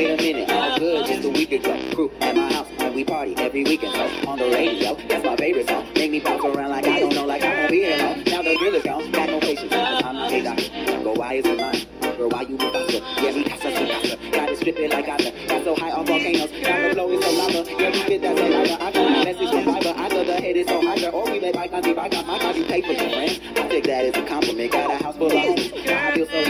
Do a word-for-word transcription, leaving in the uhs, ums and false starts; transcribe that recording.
wait a minute, all good, just a week ago. Crew at my house, and we party every weekend. So on the radio, that's my favorite song. Make me bounce around like I don't know, like I won't be alone. Now the grill is gone, got no patience. I'm not a doctor. Go, why is it mine? Girl, why you move faster? Yeah, we casa, so casa. Got it stripping like casa. Got so high on volcanoes. Now the flow is so lava. Yeah, we fit that saliva. I